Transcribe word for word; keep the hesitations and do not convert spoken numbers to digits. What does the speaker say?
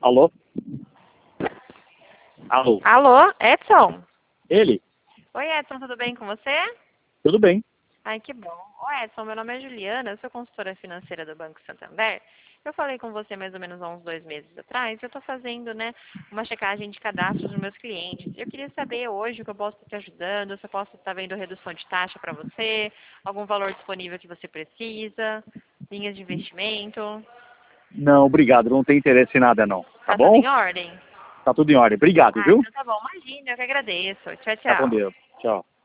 Alô? Alô? Alô, Edson? Ele? Oi, Edson, tudo bem com você? Tudo bem. Ai, que bom. Oi, Edson, meu nome é Juliana, eu sou consultora financeira do Banco Santander. Eu falei com você mais ou menos há uns dois meses atrás. Eu estou fazendo, né, uma checagem de cadastros dos meus clientes. Eu queria saber hoje o que eu posso estar te ajudando, se eu posso estar vendo redução de taxa para você, algum valor disponível que você precisa, linhas de investimento. Não, obrigado. Não tem interesse em nada, não. Tá Tá tudo bom? em ordem? Tá tudo em ordem. Obrigado, Ah, viu? então tá bom. Imagina, eu que agradeço. Tchau, Tá com tchau. Deus. Tchau.